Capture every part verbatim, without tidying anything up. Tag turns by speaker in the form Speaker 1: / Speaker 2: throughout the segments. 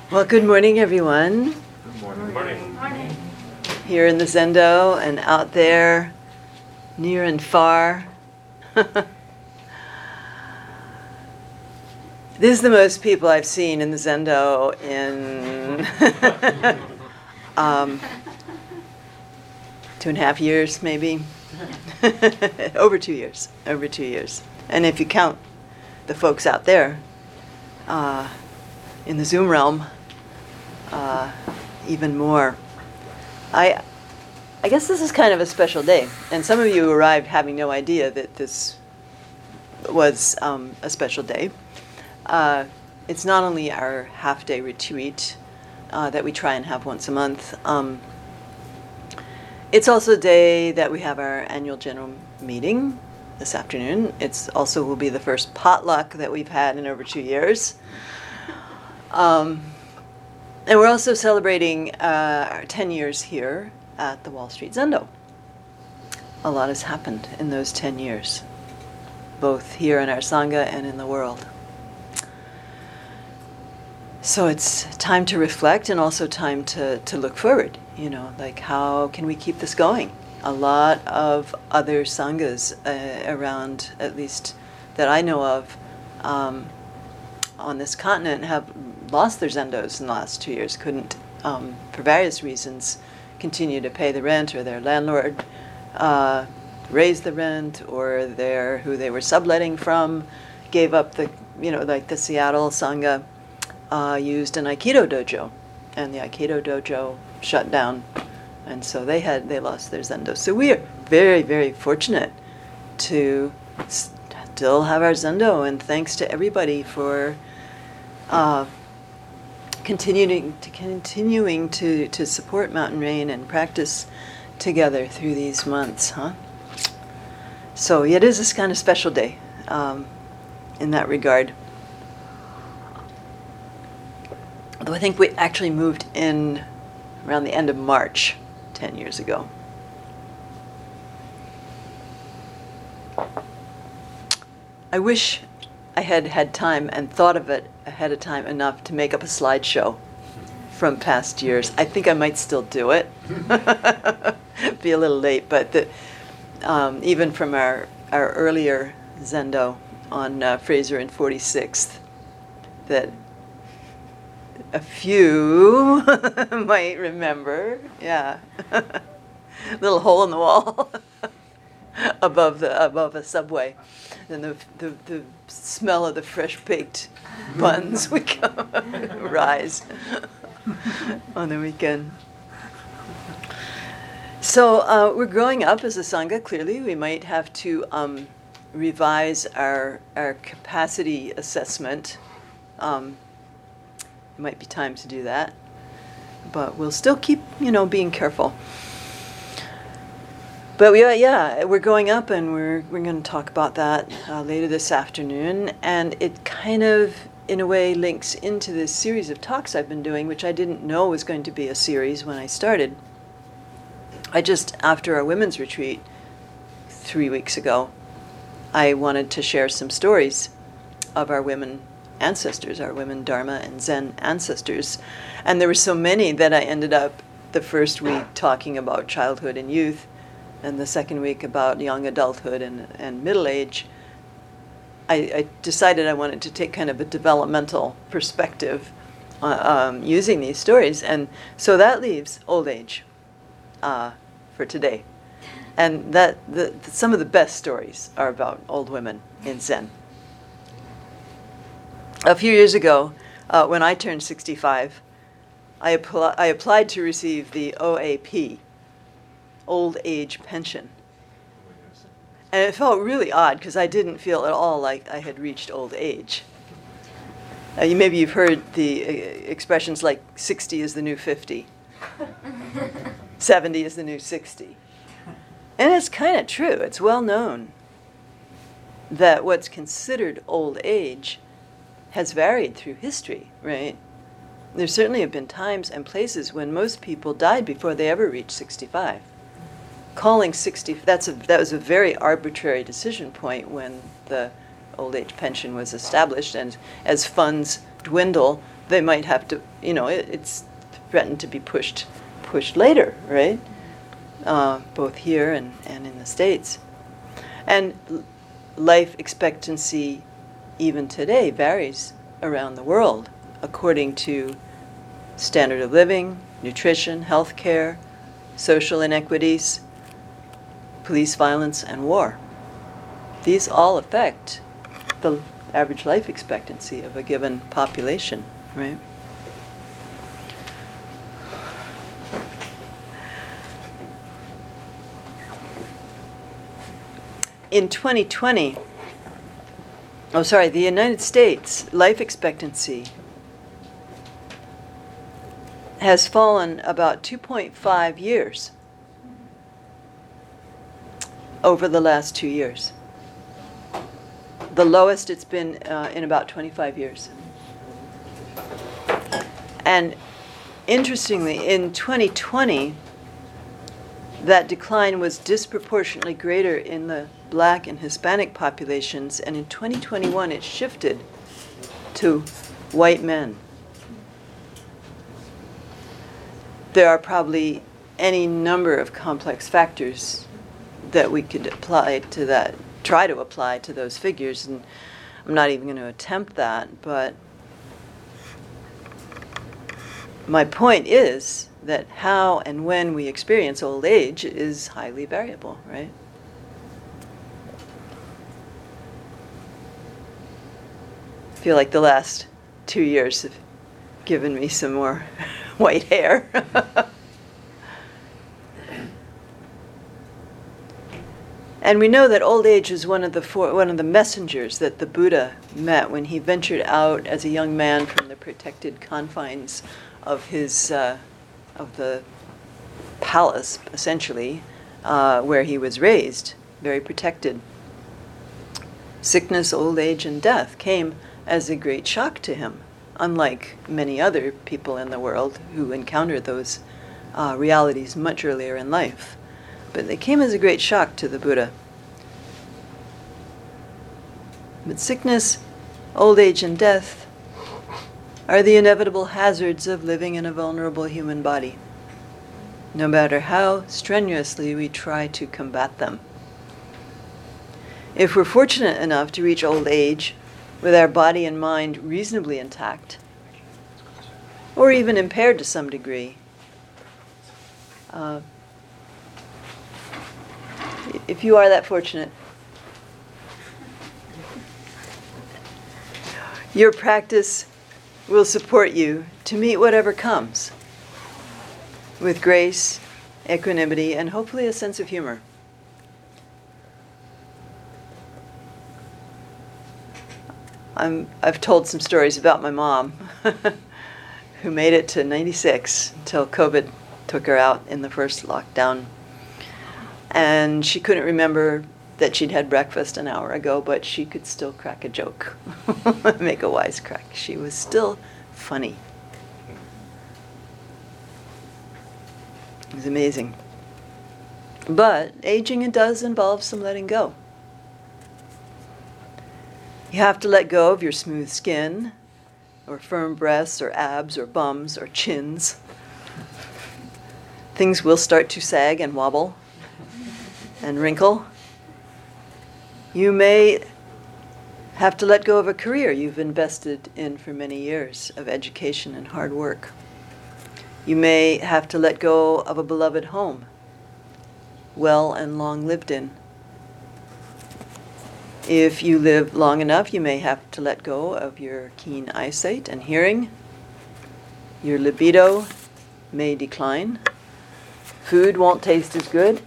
Speaker 1: Well, good morning, everyone.
Speaker 2: Good morning. Good morning.
Speaker 3: Good morning.
Speaker 1: Here in the Zendo and out there, near and far. This is the most people I've seen in the Zendo in um, two and a half years, maybe. Over two years. Over two years. And if you count the folks out there uh, in the Zoom realm, uh, even more. I, I guess this is kind of a special day, and some of you arrived having no idea that this was um, a special day. Uh, it's not only our half-day retreat uh, that we try and have once a month. Um, it's also a day that we have our annual general meeting this afternoon. It's also will be the first potluck that we've had in over two years. Um, And we're also celebrating uh, our ten years here at the Wall Street Zendo. A lot has happened in those ten years, both here in our Sangha and in the world. So it's time to reflect and also time to, to look forward, you know, like how can we keep this going? A lot of other Sanghas uh, around, at least that I know of, um, on this continent have lost their zendos in the last two years, couldn't, um, for various reasons, continue to pay the rent, or their landlord uh, raised the rent, or their who they were subletting from gave up the, you know, like the Seattle Sangha uh, used an Aikido dojo, and the Aikido dojo shut down, and so they had they lost their zendo. So we are very, very fortunate to still have our zendo, and thanks to everybody for Uh, continuing to continuing to, to support Mountain Rain and practice together through these months, huh? So it is this kind of special day um, in that regard. Although I think we actually moved in around the end of March ten years ago. I wish I had had time and thought of it ahead of time enough to make up a slideshow from past years. I think I might still do it. Be a little late, but the, um, even from our, our earlier Zendo on uh, Fraser and forty-sixth, that a few might remember. Yeah. Little hole in the wall above the above a subway. And the, the the smell of the fresh baked buns would come rise on the weekend. So uh, we're growing up as a Sangha. Clearly, we might have to um, revise our our capacity assessment. Um, it might be time to do that, but we'll still keep, you know, being careful. But we, uh, yeah, we're going up, and we're we're going to talk about that uh, later this afternoon. And it kind of, in a way, links into this series of talks I've been doing, which I didn't know was going to be a series when I started. I just, after our women's retreat three weeks ago, I wanted to share some stories of our women ancestors, our women Dharma and Zen ancestors. And there were so many that I ended up the first week talking about childhood and youth, and the second week about young adulthood and, and middle age. I, I decided I wanted to take kind of a developmental perspective uh, um, using these stories. And so that leaves old age uh, for today. And that the, the, some of the best stories are about old women in Zen. A few years ago, uh, when I turned sixty-five, I, appl- I applied to receive the O A P, Old Age Pension. And it felt really odd because I didn't feel at all like I had reached old age. Uh, you, maybe you've heard the uh, expressions like sixty is the new fifty, seventy is the new sixty. And it's kind of true. It's well known that what's considered old age has varied through history, right? There certainly have been times and places when most people died before they ever reached sixty-five. Calling sixty, that's a, that was a very arbitrary decision point when the old age pension was established, and as funds dwindle, they might have to, you know, it, it's threatened to be pushed pushed later, right? Uh, both here and, and in the States. And l- life expectancy, even today, varies around the world according to standard of living, nutrition, health care, social inequities, police violence, and war. These all affect the average life expectancy of a given population, right? In twenty twenty, oh sorry, the United States life expectancy has fallen about two point five years over the last two years. The lowest it's been uh, in about twenty-five years. And interestingly, in twenty twenty, that decline was disproportionately greater in the Black and Hispanic populations, and in twenty twenty-one it shifted to white men. There are probably any number of complex factors that we could apply to that, try to apply to those figures, and I'm not even going to attempt that, but my point is that how and when we experience old age is highly variable, right? I feel like the last two years have given me some more white hair. And we know that old age is one of the four, one of the messengers that the Buddha met when he ventured out as a young man from the protected confines of his uh, of the palace, essentially, uh, where he was raised, very protected. Sickness, old age, and death came as a great shock to him, unlike many other people in the world who encountered those uh, realities much earlier in life. But they came as a great shock to the Buddha. But sickness, old age, and death are the inevitable hazards of living in a vulnerable human body, no matter how strenuously we try to combat them. If we're fortunate enough to reach old age with our body and mind reasonably intact, or even impaired to some degree, uh, if you are that fortunate, your practice will support you to meet whatever comes with grace, equanimity, and hopefully a sense of humor. I'm, I've told some stories about my mom who made it to ninety-six until COVID took her out in the first lockdown. And she couldn't remember that she'd had breakfast an hour ago, but she could still crack a joke, make a wisecrack. She was still funny. It was amazing. But aging, it does involve some letting go. You have to let go of your smooth skin, or firm breasts, or abs, or bums, or chins. Things will start to sag and wobble and wrinkle. You may have to let go of a career you've invested in for many years of education and hard work. You may have to let go of a beloved home, well and long lived in. If you live long enough, you may have to let go of your keen eyesight and hearing. Your libido may decline. Food won't taste as good.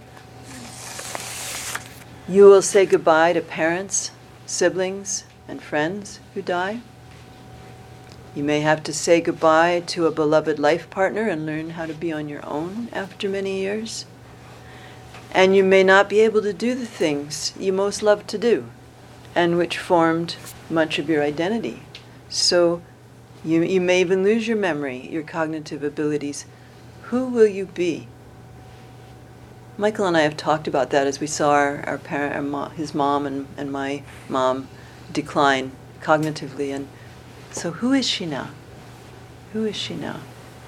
Speaker 1: You will say goodbye to parents, siblings, and friends who die. You may have to say goodbye to a beloved life partner and learn how to be on your own after many years. And you may not be able to do the things you most love to do and which formed much of your identity. So you, you may even lose your memory, your cognitive abilities. Who will you be? Michael and I have talked about that as we saw our, our parent, our mo- his mom and, and my mom decline cognitively. And so who is she now? Who is she now?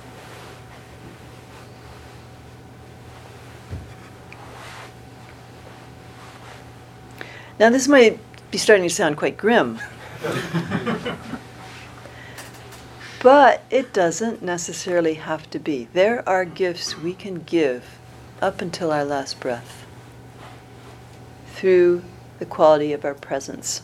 Speaker 1: Now this might be starting to sound quite grim. But it doesn't necessarily have to be. There are gifts we can give up until our last breath through the quality of our presence.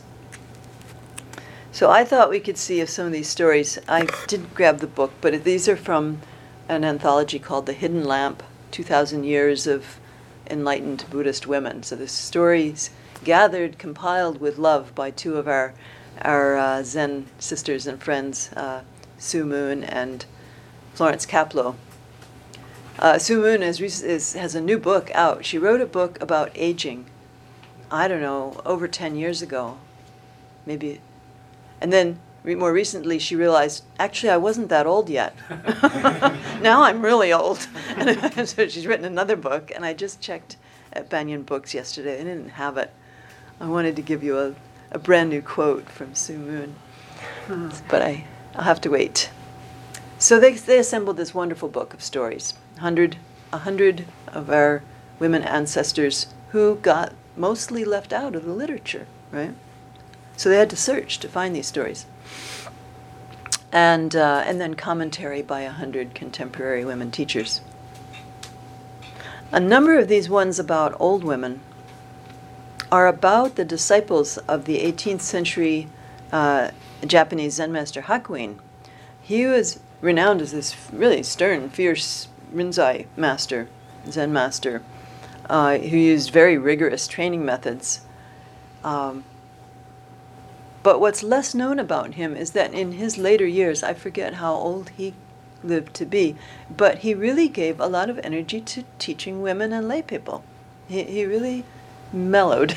Speaker 1: So I thought we could see if some of these stories, I did grab the book, but these are from an anthology called The Hidden Lamp, two thousand Years of Enlightened Buddhist Women. So the stories gathered, compiled with love by two of our, our uh, Zen sisters and friends, uh, Sue Moon and Florence Kaplow. Uh, Sue Moon is, is, has a new book out. She wrote a book about aging, I don't know, over ten years ago, maybe. And then re- more recently she realized, actually I wasn't that old yet. Now I'm really old. And so she's written another book, and I just checked at Banyan Books yesterday. They didn't have it. I wanted to give you a, a brand new quote from Sue Moon, but I, I'll have to wait. So they, they assembled this wonderful book of stories, a hundred, a hundred of our women ancestors who got mostly left out of the literature, right? So they had to search to find these stories. And, uh, and then commentary by a hundred contemporary women teachers. A number of these ones about old women are about the disciples of the eighteenth century uh, Japanese Zen master Hakuin. He was renowned as this really stern, fierce Rinzai master, Zen master, uh, who used very rigorous training methods. Um, but what's less known about him is that in his later years, I forget how old he lived to be, but he really gave a lot of energy to teaching women and lay people. He, he really mellowed.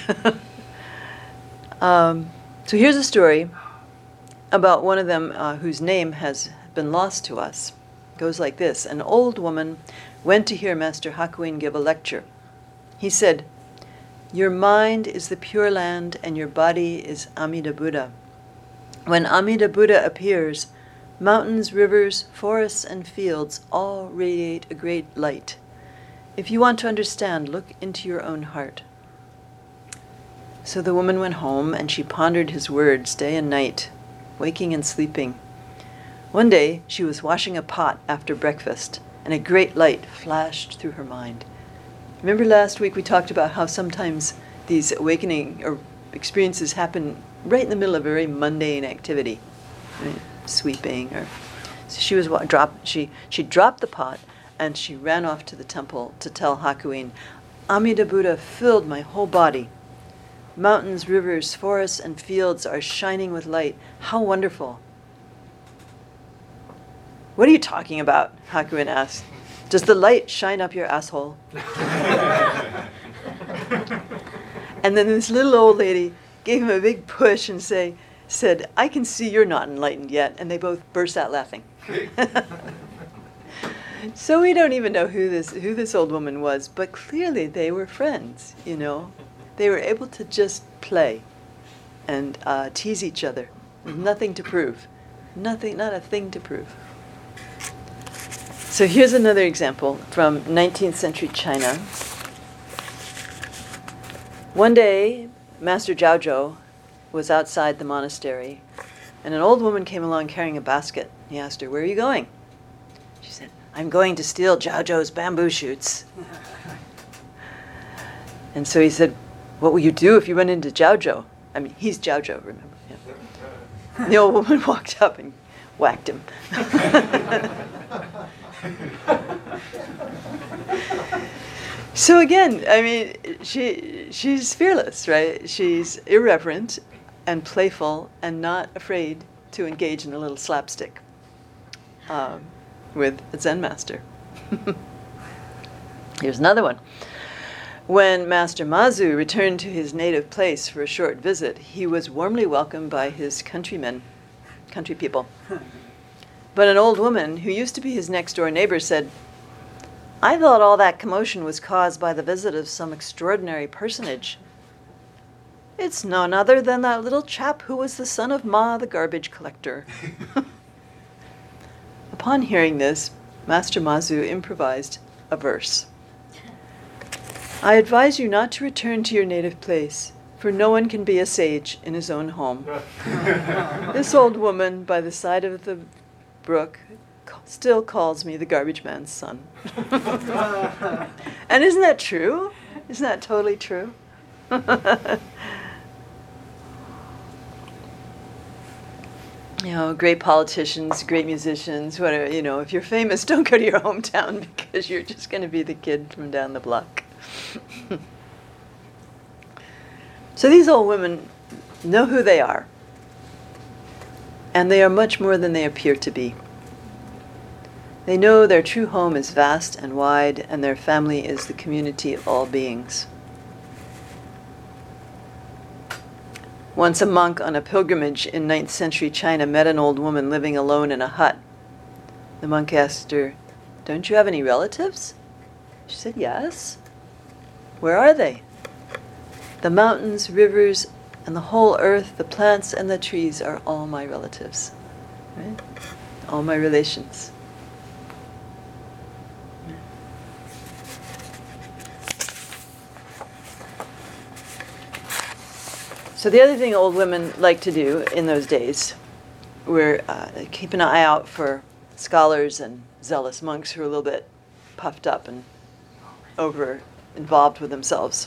Speaker 1: um, so here's a story about one of them uh, whose name has been lost to us. It goes like this. An old woman went to hear Master Hakuin give a lecture. He said, "Your mind is the Pure Land and your body is Amida Buddha. When Amida Buddha appears, mountains, rivers, forests, and fields all radiate a great light. If you want to understand, look into your own heart." So the woman went home and she pondered his words day and night, waking and sleeping. One day she was washing a pot after breakfast and a great light flashed through her mind. Remember last week we talked about how sometimes these awakening or experiences happen right in the middle of a very mundane activity, right? Sweeping or so she was drop she she dropped the pot and she ran off to the temple to tell Hakuin, "Amida Buddha filled my whole body. Mountains, rivers, forests, and fields are shining with light. How wonderful." "What are you talking about?" Hakuin asked. "Does the light shine up your asshole?" And then this little old lady gave him a big push and say, said, "I can see you're not enlightened yet." And they both burst out laughing. So we don't even know who this who this old woman was, but clearly they were friends, you know. They were able to just play and uh, tease each other with nothing to prove. Nothing, not a thing to prove. So here's another example from nineteenth century China. One day, Master Jiaozhou was outside the monastery, and an old woman came along carrying a basket. He asked her, "Where are you going?" She said, "I'm going to steal Jiaozhou's bamboo shoots." And so he said, "What will you do if you run into Jiaozhou?" I mean, he's Jiaozhou, remember? Yeah. The old woman walked up and whacked him. So again, I mean, she she's fearless, right? She's irreverent and playful and not afraid to engage in a little slapstick um, with a Zen master. Here's another one. When Master Mazu returned to his native place for a short visit, he was warmly welcomed by his countrymen, country people. But an old woman who used to be his next-door neighbor said, "I thought all that commotion was caused by the visit of some extraordinary personage. It's none other than that little chap who was the son of Ma, the garbage collector." Upon hearing this, Master Mazu improvised a verse. I advise you not to return to your native place, for no one can be a sage in his own home. This old woman by the side of the brook still calls me the garbage man's son. And isn't that true? Isn't that totally true? You know, great politicians, great musicians, whatever, you know, if you're famous, don't go to your hometown because you're just going to be the kid from down the block. So these old women know who they are, and they are much more than they appear to be. They know their true home is vast and wide, and their family is the community of all beings. Once a monk on a pilgrimage in ninth century China met an old woman living alone in a hut. The monk asked her, "Don't you have any relatives?" She said, "Yes." "Where are they?" "The mountains, rivers, and the whole earth, the plants and the trees are all my relatives." Right? All my relations. So the other thing old women like to do in those days were uh, keep an eye out for scholars and zealous monks who are a little bit puffed up and over involved with themselves.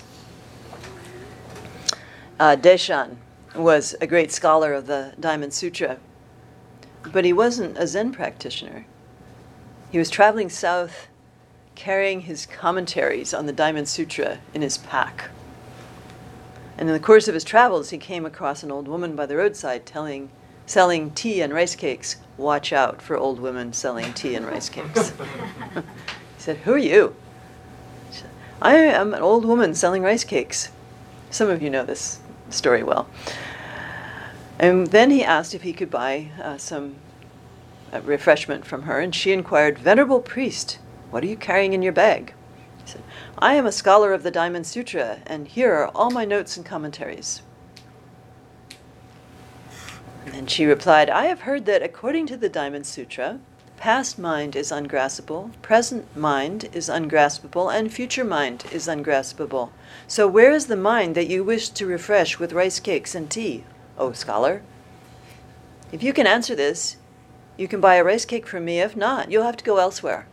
Speaker 1: Uh, Deshan was a great scholar of the Diamond Sutra, but he wasn't a Zen practitioner. He was traveling south carrying his commentaries on the Diamond Sutra in his pack. And in the course of his travels, he came across an old woman by the roadside telling, selling tea and rice cakes. Watch out for old women selling tea and rice cakes. He said, "Who are you?" She said, "I am an old woman selling rice cakes." Some of you know this story well. And then he asked if he could buy uh, some uh, refreshment from her, and she inquired, "Venerable priest, what are you carrying in your bag?" He said, "I am a scholar of the Diamond Sutra, and here are all my notes and commentaries." And then she replied, "I have heard that according to the Diamond Sutra, past mind is ungraspable, present mind is ungraspable, and future mind is ungraspable. So where is the mind that you wish to refresh with rice cakes and tea, O scholar? If you can answer this, you can buy a rice cake from me. If not, you'll have to go elsewhere."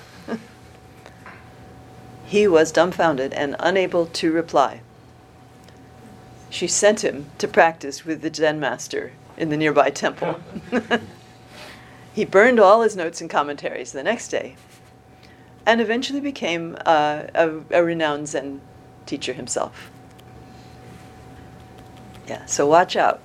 Speaker 1: He was dumbfounded and unable to reply. She sent him to practice with the Zen master in the nearby temple. He burned all his notes and commentaries the next day and eventually became uh, a, a renowned Zen teacher himself. Yeah, so watch out.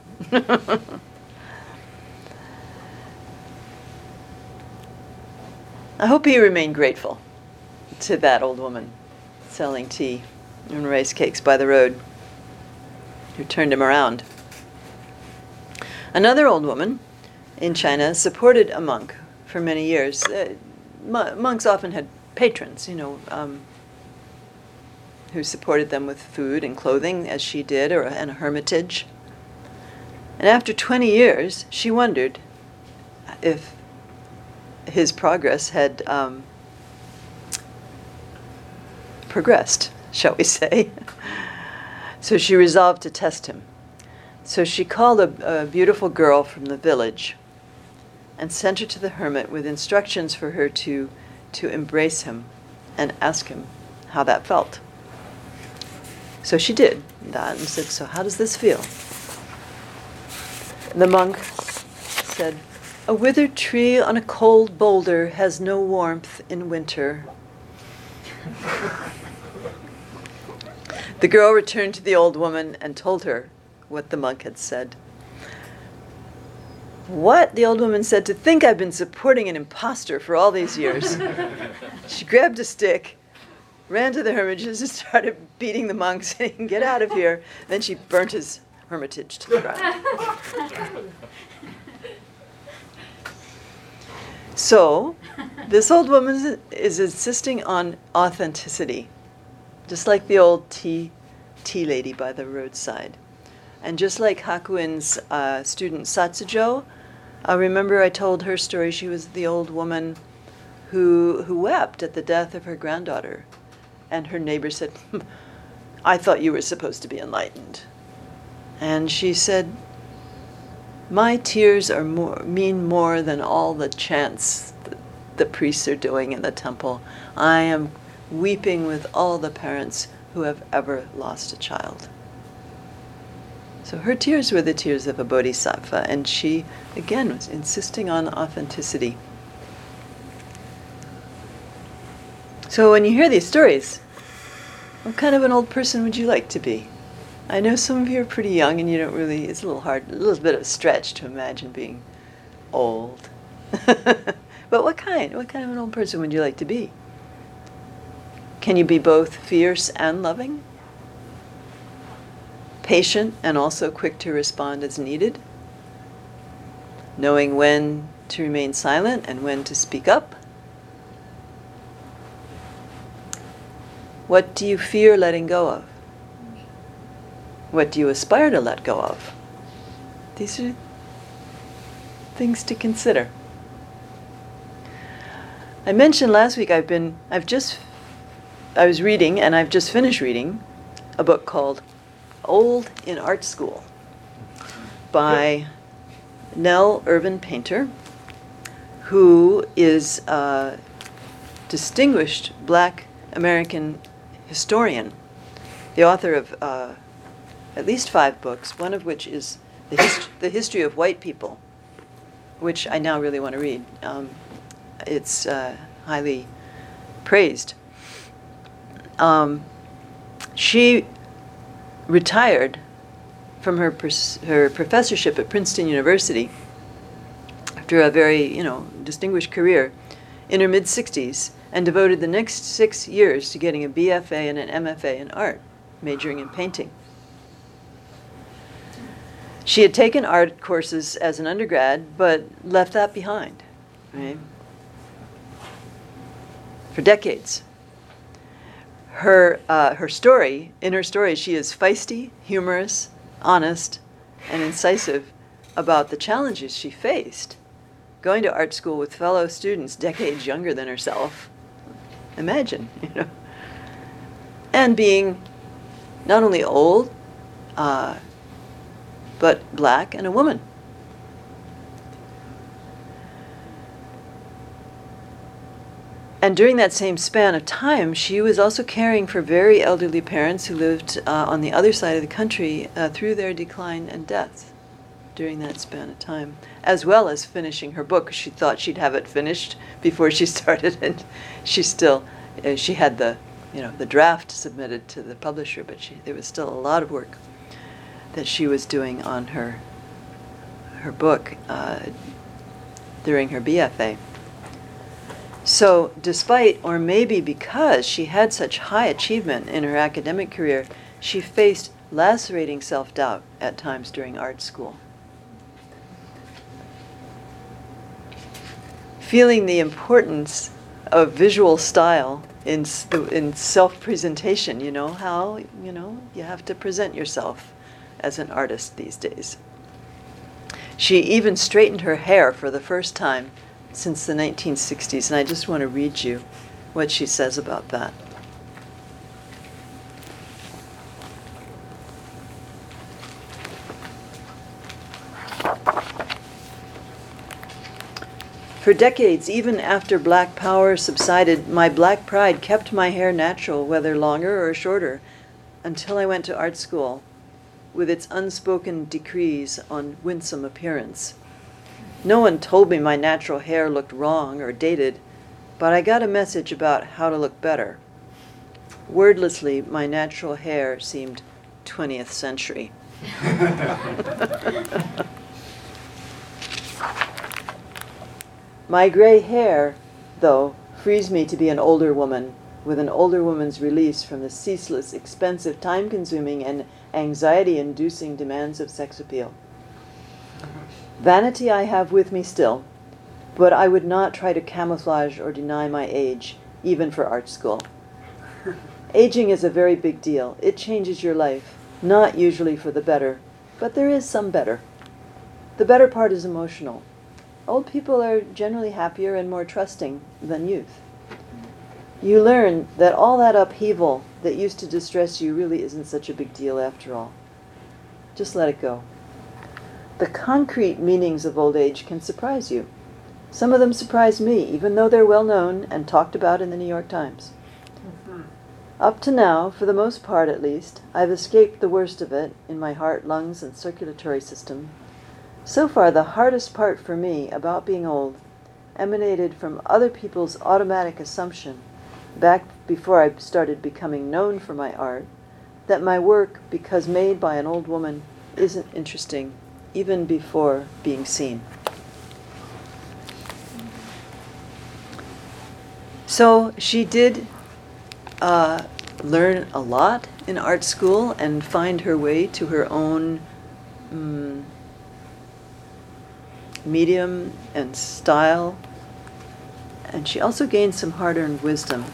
Speaker 1: I hope he remained grateful to that old woman selling tea and rice cakes by the road who turned him around. Another old woman in China supported a monk for many years. Uh, m- monks often had patrons, you know, um, who supported them with food and clothing, as she did, or and a hermitage. And after twenty years, she wondered if his progress had um, progressed, shall we say. So she resolved to test him. So she called a, a beautiful girl from the village and sent her to the hermit with instructions for her to, to embrace him and ask him how that felt. So she did that and said, "So how does this feel?" The monk said, "A withered tree on a cold boulder has no warmth in winter." The girl returned to the old woman and told her what the monk had said. "What?" the old woman said. "To think I've been supporting an imposter for all these years." She grabbed a stick, ran to the hermitages and started beating the monk, saying, "Get out of here." Then she burnt his hermitage to the ground. So, this old woman is insisting on authenticity, just like the old tea, tea lady by the roadside. And just like Hakuin's uh, student Satsujo, I remember I told her story. She was the old woman who who wept at the death of her granddaughter. And her neighbor said, I thought you were supposed to be enlightened. And she said, my tears are more, mean more than all the chants that the priests are doing in the temple. I am weeping with all the parents who have ever lost a child. So her tears were the tears of a bodhisattva, and she, again, was insisting on authenticity. So when you hear these stories, what kind of an old person would you like to be? I know some of you are pretty young and you don't really, it's a little hard, a little bit of a stretch to imagine being old. But what kind? What kind of an old person would you like to be? Can you be both fierce and loving? Patient and also quick to respond as needed? Knowing when to remain silent and when to speak up? What do you fear letting go of? What do you aspire to let go of? These are things to consider. I mentioned last week I've been, I've just, I was reading and I've just finished reading a book called Old in Art School by Nell Irvin Painter, who is a distinguished Black American historian, the author of uh, at least five books, one of which is the, hist- the History of White People, which I now really want to read. Um, it's uh, highly praised. Um, she retired from her pers- her professorship at Princeton University after a very, you know, distinguished career in her mid-sixties, and devoted the next six years to getting a B F A and an M F A in art, majoring in painting. She had taken art courses as an undergrad, but left that behind, right? For decades. Her, uh, her story, in her story, she is feisty, humorous, honest, and incisive about the challenges she faced going to art school with fellow students decades younger than herself. Imagine, you know. And being not only old, uh, but Black and a woman. And during that same span of time, she was also caring for very elderly parents who lived uh, on the other side of the country uh, through their decline and death during that span of time, as well as finishing her book. She thought she'd have it finished before she started, and she still, uh, she had the, you know, the draft submitted to the publisher, but she, there was still a lot of work that she was doing on her, her book uh, during her B F A. So despite, or maybe because she had such high achievement in her academic career, she faced lacerating self-doubt at times during art school. Feeling the importance of visual style in, in self-presentation, you know, how, you know, you have to present yourself as an artist these days. She even straightened her hair for the first time since the nineteen sixties, and I just want to read you what she says about that. For decades, even after Black power subsided, my Black pride kept my hair natural, whether longer or shorter, until I went to art school, with its unspoken decrees on winsome appearance. No one told me my natural hair looked wrong or dated, but I got a message about how to look better. Wordlessly, my natural hair seemed twentieth century. My gray hair, though, frees me to be an older woman, with an older woman's release from the ceaseless, expensive, time-consuming, and anxiety-inducing demands of sex appeal. Vanity I have with me still, but I would not try to camouflage or deny my age, even for art school. Aging is a very big deal. It changes your life, not usually for the better, but there is some better. The better part is emotional. Old people are generally happier and more trusting than youth. You learn that all that upheaval that used to distress you really isn't such a big deal after all. Just let it go. The concrete meanings of old age can surprise you. Some of them surprise me, even though they're well known and talked about in the New York Times. Mm-hmm. Up to now, for the most part at least, I've escaped the worst of it in my heart, lungs, and circulatory system. So far, the hardest part for me about being old emanated from other people's automatic assumption, back before I started becoming known for my art, that my work, because made by an old woman, isn't interesting, even before being seen. So she did uh, learn a lot in art school and find her way to her own um, medium and style. And she also gained some hard-earned wisdom.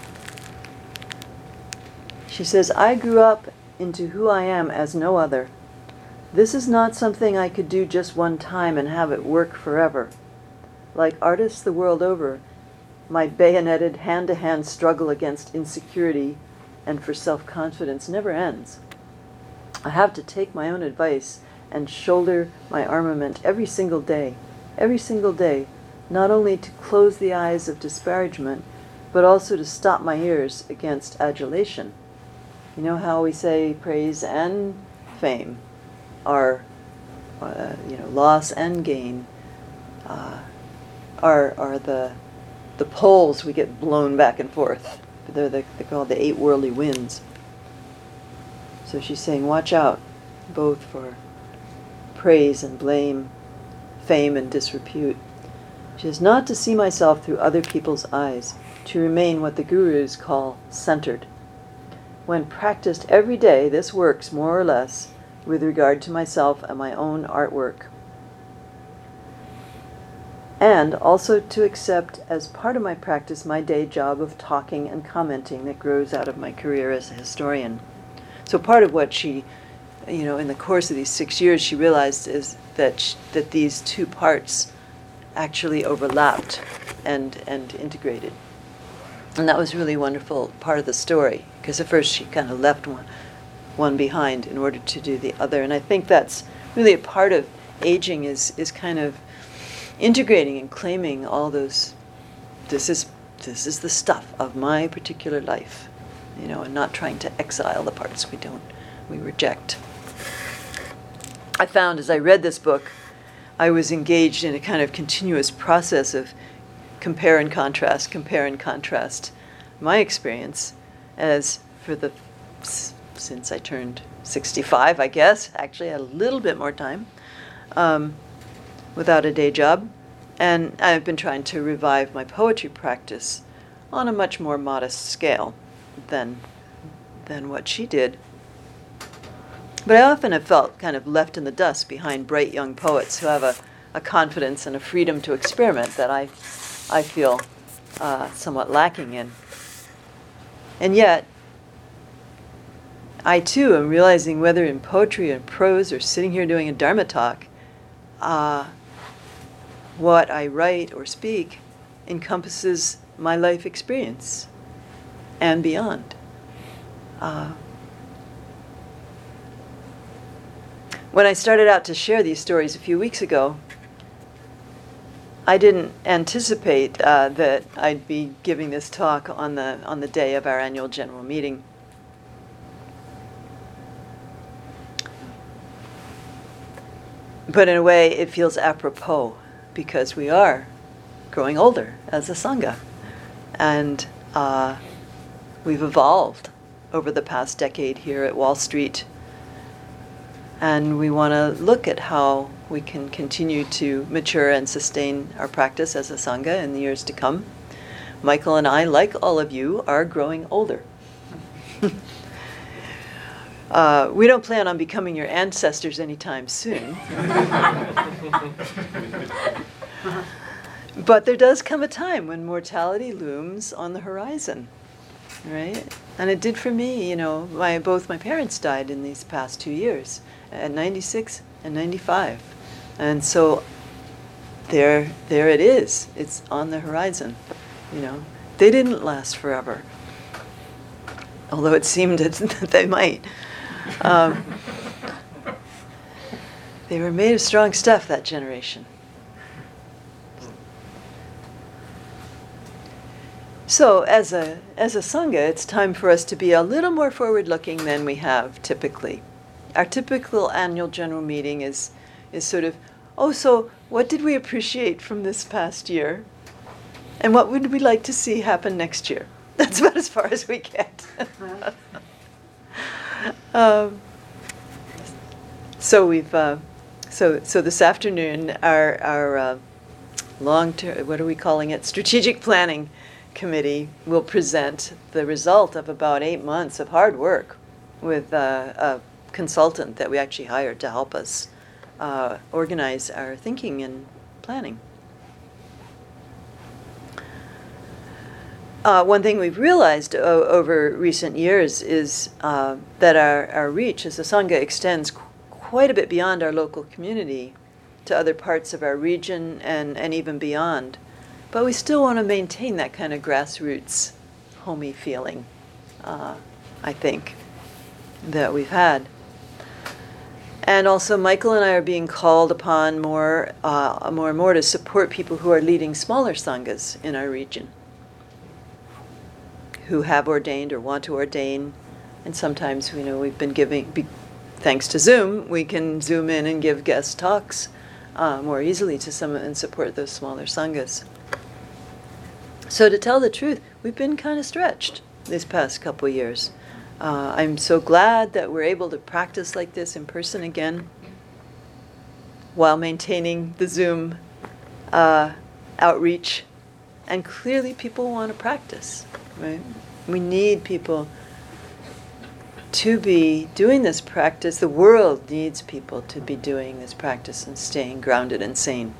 Speaker 1: She says, I grew up into who I am as no other. This is not something I could do just one time and have it work forever. Like artists the world over, my bayoneted hand-to-hand struggle against insecurity and for self-confidence never ends. I have to take my own advice and shoulder my armament every single day, every single day, not only to close the eyes of disparagement, but also to stop my ears against adulation. You know how we say praise and fame are, uh, you know, loss and gain uh, are are the the poles we get blown back and forth. They're, the, they're called the eight worldly winds. So she's saying, watch out, both for praise and blame, fame and disrepute. She says, not to see myself through other people's eyes, to remain what the gurus call centered. When practiced every day, this works more or less with regard to myself and my own artwork. And also to accept as part of my practice my day job of talking and commenting that grows out of my career as a historian. So part of what she, you know, in the course of these six years, she realized is that sh- that these two parts actually overlapped and and integrated. And that was really a wonderful part of the story, because at first she kind of left one, one behind in order to do the other. And I think that's really a part of aging is is kind of integrating and claiming all those, this is this is the stuff of my particular life, you know, and not trying to exile the parts we don't, we reject. I found as I read this book, I was engaged in a kind of continuous process of compare and contrast, compare and contrast my experience as for the, since I turned sixty-five, I guess, actually I had a little bit more time, um, without a day job, and I've been trying to revive my poetry practice on a much more modest scale than than what she did. But I often have felt kind of left in the dust behind bright young poets who have a, a confidence and a freedom to experiment that I I feel uh, somewhat lacking in. And yet, I too am realizing, whether in poetry and prose or sitting here doing a Dharma talk, uh, what I write or speak encompasses my life experience and beyond. Uh, when I started out to share these stories a few weeks ago, I didn't anticipate uh, that I'd be giving this talk on the on the day of our annual general meeting. But in a way, it feels apropos, because we are growing older as a Sangha. And uh, we've evolved over the past decade here at Wall Street. And we want to look at how we can continue to mature and sustain our practice as a Sangha in the years to come. Michael and I, like all of you, are growing older. Uh, we don't plan on becoming your ancestors anytime soon. But there does come a time when mortality looms on the horizon, right? And it did for me, you know, my, both my parents died in these past two years, at ninety-six and ninety-five. And so there, there it is. It's on the horizon, you know. They didn't last forever, although it seemed that they might. Um, they were made of strong stuff, that generation. So as a as a Sangha, it's time for us to be a little more forward-looking than we have typically. Our typical annual general meeting is is sort of, oh, so what did we appreciate from this past year? And what would we like to see happen next year? That's about as far as we get. um, so we've uh, so so this afternoon our our uh, long term, what are we calling it? Strategic planning committee will present the result of about eight months of hard work with uh, a consultant that we actually hired to help us uh, organize our thinking and planning. Uh, one thing we've realized o- over recent years is uh, that our, our reach as a Sangha extends qu- quite a bit beyond our local community to other parts of our region and, and even beyond. But we still want to maintain that kind of grassroots, homey feeling, uh, I think, that we've had. And also, Michael and I are being called upon more, uh, more and more to support people who are leading smaller sanghas in our region, who have ordained or want to ordain. And sometimes, you know, we've been giving, be, thanks to Zoom, we can zoom in and give guest talks uh, more easily to some and support those smaller sanghas. So to tell the truth, we've been kind of stretched these past couple of years. Uh, I'm so glad that we're able to practice like this in person again while maintaining the Zoom uh, outreach. And clearly people want to practice, right? We need people to be doing this practice. The world needs people to be doing this practice and staying grounded and sane.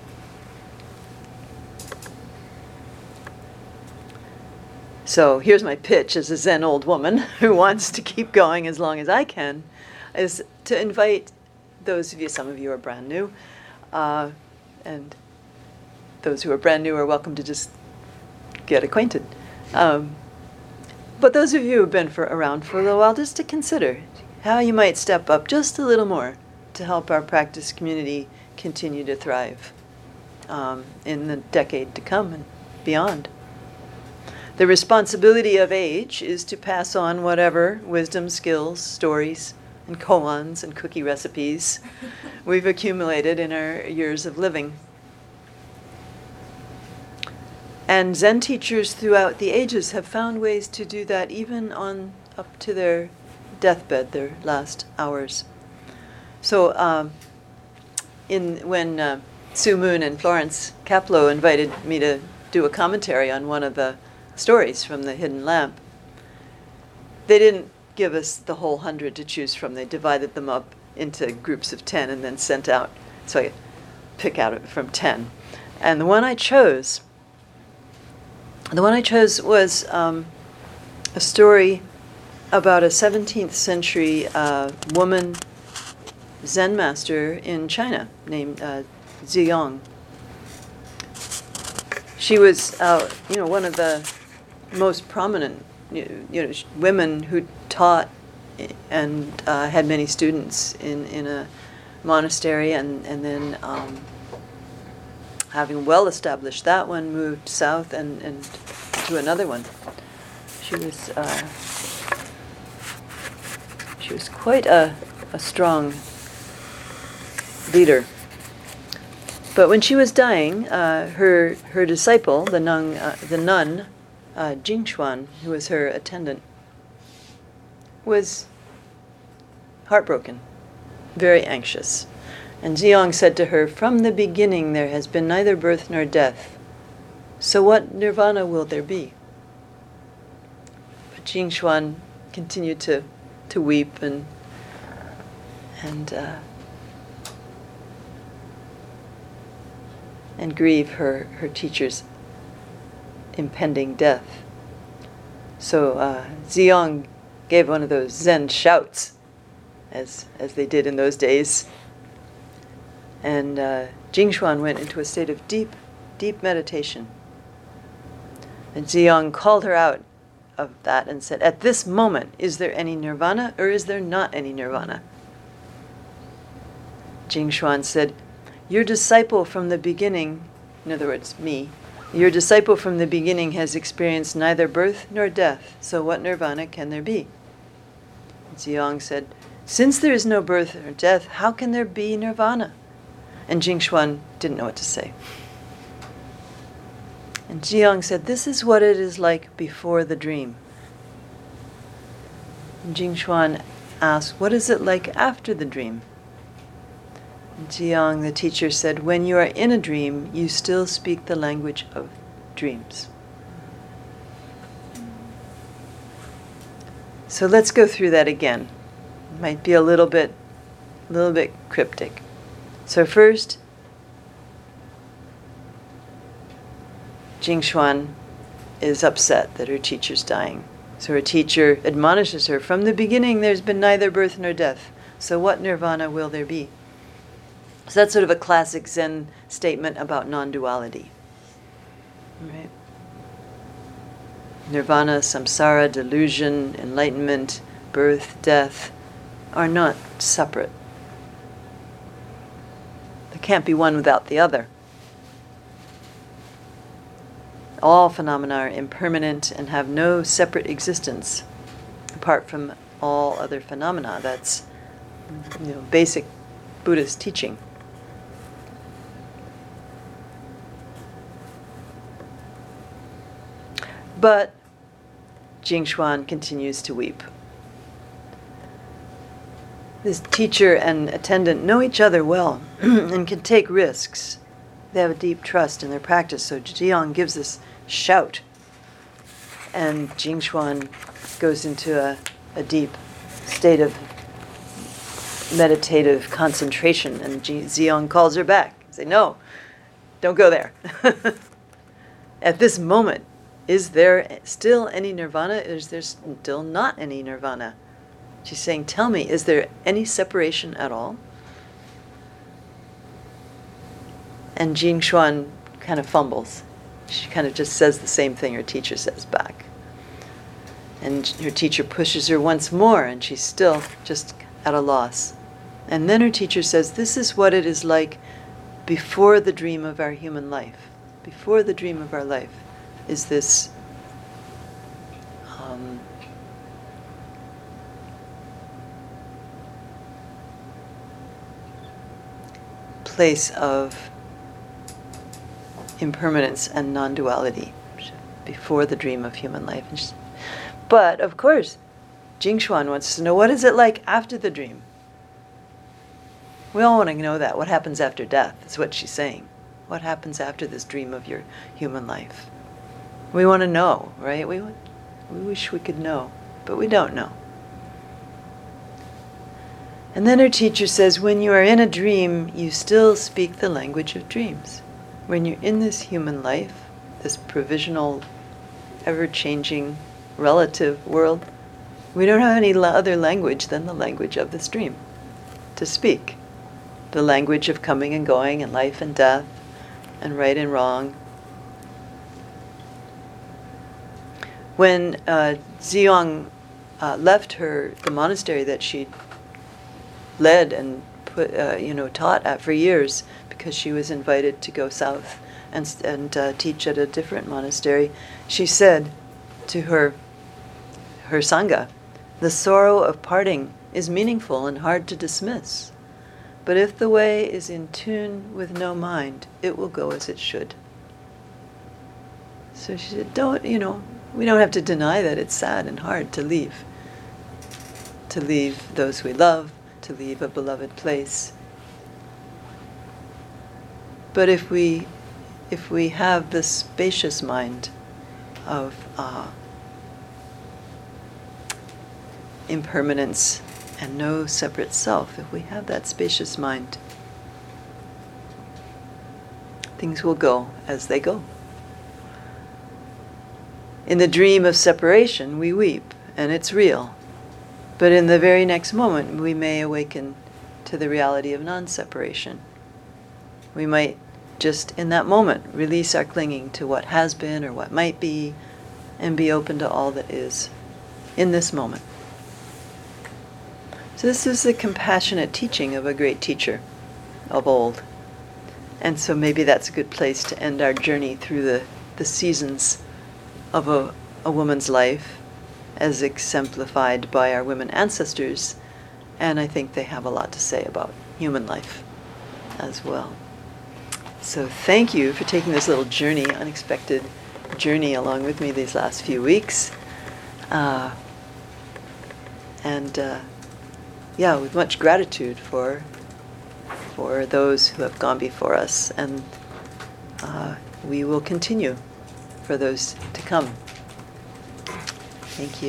Speaker 1: So here's my pitch as a Zen old woman who wants to keep going as long as I can, is to invite those of you, some of you are brand new, uh, and those who are brand new are welcome to just get acquainted. Um, but those of you who have been for, around for a little while, just to consider how you might step up just a little more to help our practice community continue to thrive um, in the decade to come and beyond. The responsibility of age is to pass on whatever wisdom, skills, stories, and koans and cookie recipes we've accumulated in our years of living. And Zen teachers throughout the ages have found ways to do that even on up to their deathbed, their last hours. So um, in when uh, Sue Moon and Florence Kaplow invited me to do a commentary on one of the stories from the Hidden Lamp, they didn't give us the whole hundred to choose from. They divided them up into groups of ten and then sent out, so I pick out from ten. And the one I chose, the one I chose was um, a story about a seventeenth century uh, woman Zen master in China named uh, Ziyong. She was, uh, you know, one of the most prominent, you know, women who taught and uh, had many students in, in a monastery, and and then um, having well established that one, moved south and, and to another one. She was uh, she was quite a a strong leader. But when she was dying, uh, her her disciple, the nun, uh, the nun, uh, Jingxuan, who was her attendant, was heartbroken, very anxious. And Ziyong said to her, "From the beginning there has been neither birth nor death. So what nirvana will there be?" But Jingxuan continued to to weep and and. Uh, and grieve her, her teacher's impending death. So uh, Ziyong gave one of those Zen shouts, as as they did in those days, And uh, Jingxuan went into a state of deep, deep meditation. And Ziyang called her out of that and said, at this moment, is there any nirvana or is there not any nirvana? Jingxuan said, your disciple from the beginning, in other words, me, your disciple from the beginning has experienced neither birth nor death, so what nirvana can there be? Ziyang said, since there is no birth or death, how can there be nirvana? And Jingxuan didn't know what to say. And Ziyang said, this is what it is like before the dream. And Jingxuan asked, what is it like after the dream? And Ziyang, the teacher, said, when you are in a dream, you still speak the language of dreams. So let's go through that again. It might be a little bit, a little bit cryptic. So first, Jingxuan is upset that her teacher's dying. So her teacher admonishes her, from the beginning there's been neither birth nor death, so what nirvana will there be? So that's sort of a classic Zen statement about non-duality. Right? Nirvana, samsara, delusion, enlightenment, birth, death are not separate. There can't be one without the other. All phenomena are impermanent and have no separate existence apart from all other phenomena. That's, you know, basic Buddhist teaching. But Jingxuan continues to weep. This teacher and attendant know each other well and can take risks. They have a deep trust in their practice. So Ziyang gives this shout, and Jingxuan goes into a, a deep state of meditative concentration, and Ziyang calls her back. Say, no, don't go there. At this moment, is there still any nirvana? Is there still not any nirvana? She's saying, tell me, is there any separation at all? And Jingxuan kind of fumbles. She kind of just says the same thing her teacher says back. And her teacher pushes her once more, and she's still just at a loss. And then her teacher says, this is what it is like before the dream of our human life. Before the dream of our life is this um, place of impermanence and non-duality, before the dream of human life. But, of course, Jingxuan wants to know, what is it like after the dream? We all want to know that. What happens after death is what she's saying. What happens after this dream of your human life? We want to know, right? We, want, we wish we could know, but we don't know. And then her teacher says, when you are in a dream, you still speak the language of dreams. When you're in this human life, this provisional, ever-changing, relative world, we don't have any other language than the language of this dream to speak. The language of coming and going and life and death and right and wrong. When uh, Ziyang uh, left her, the monastery that she led and put, uh, you know, taught at for years, because she was invited to go south and, and uh, teach at a different monastery, she said to her, her Sangha, the sorrow of parting is meaningful and hard to dismiss. But if the way is in tune with no mind, it will go as it should. So she said, don't, you know, we don't have to deny that it's sad and hard to leave. To leave those we love, to leave a beloved place. But if we, if we have this spacious mind of uh, impermanence and no separate self, if we have that spacious mind, things will go as they go. In the dream of separation, we weep, and it's real. But in the very next moment, we may awaken to the reality of non-separation. We might just in that moment release our clinging to what has been or what might be and be open to all that is in this moment. So this is the compassionate teaching of a great teacher of old. And so maybe that's a good place to end our journey through the, the seasons of a, a woman's life as exemplified by our women ancestors. And I think they have a lot to say about human life as well. So thank you for taking this little journey, unexpected journey along with me these last few weeks. Uh, and uh, yeah, with much gratitude for for those who have gone before us, and uh, we will continue for those to come. Thank you.